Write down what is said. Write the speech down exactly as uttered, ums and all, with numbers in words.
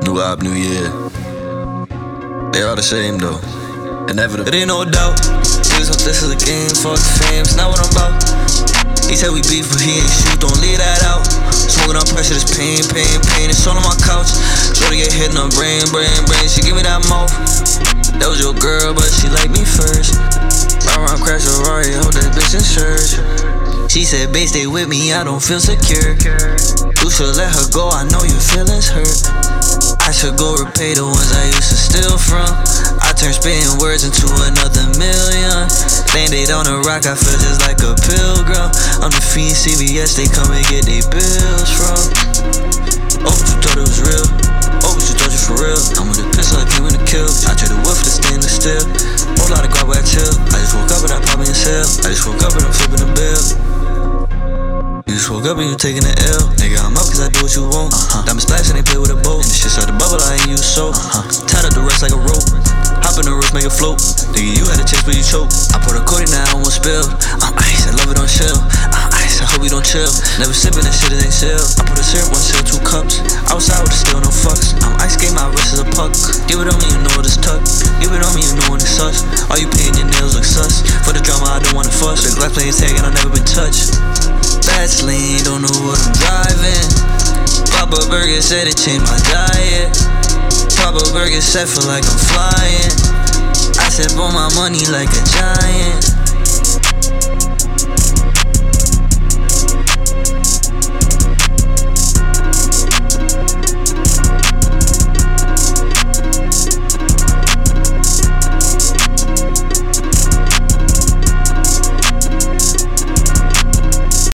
New op, new year. They all the same though. Inevitable. It ain't no doubt. Niggas thought this is a game, fuck fame. It's not what I'm about. He said we beef, but he ain't shoot. Don't leave that out. Smoking on pressure, this pain, pain, pain. It's all on my couch. Shorty get hit in the brain, brain, brain. She give me that mouth. That was your girl, but she liked me first. Ride around, crash a Rari, hold that bitch in church. She said, babe, stay with me, I don't feel secure. You should let her go, I know your feelings hurt. I should go repay the ones I used to steal from. I turned spitting words into another million. Landed on a rock, I feel just like a pilgrim. I'm the fiend, C V S, they come and get their bills from. Oh, but you thought it was real. Oh, but you thought you for real. I'm with a pistol, I came in to kill. I traded wood for the stainless steel. Whole lot of grab where I chill. I just woke up and I pop me a cell. I just woke up and I'm flipping the bill. You just woke up and you taking the L. Nigga, I'm up cause I do what you want. Uh-huh. Diamond splash and they play with a boat. And the shit start to bubble, I ain't use soap. Uh-huh. Tied up the rest like a rope. Hop in the roof, make it float. Nigga, you had a chance but you choke. I poured a Cody, now I almost spilled. I'm ice, I love it on chill. I'm ice, I hope you don't chill. Never sipping that shit, it ain't sell. I put a syrup, one sip, two cups. Outside with the still, no fucks. I'm ice skate, my wrist is a puck. Give it on me, you know it's tucked. Give it on me, you know when it's sus. All you painting your nails look sus. For the drama, I don't wanna fuss. The glass playing tag and I've never been touched. That's lean, don't know what I'm driving. Papa Burger said it changed my diet. Papa Burger said feel like I'm flying. I said, blow my money like a giant.